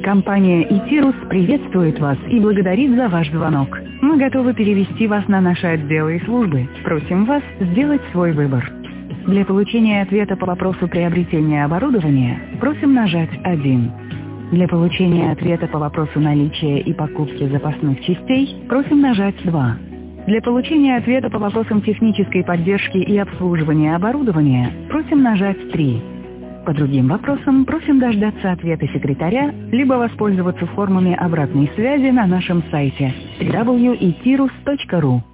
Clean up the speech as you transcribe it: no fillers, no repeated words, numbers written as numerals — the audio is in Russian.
Компания «Итирус» приветствует вас и благодарит за ваш звонок. Мы готовы перевести вас на наши отделы и службы. Просим вас сделать свой выбор. Для получения ответа по вопросу приобретения оборудования просим нажать 1. Для получения ответа по вопросу наличия и покупки запасных частей просим нажать 2. Для получения ответа по вопросам технической поддержки и обслуживания оборудования просим нажать 3. По другим вопросам просим дождаться ответа секретаря, либо воспользоваться формами обратной связи на нашем сайте www.itirus.ru.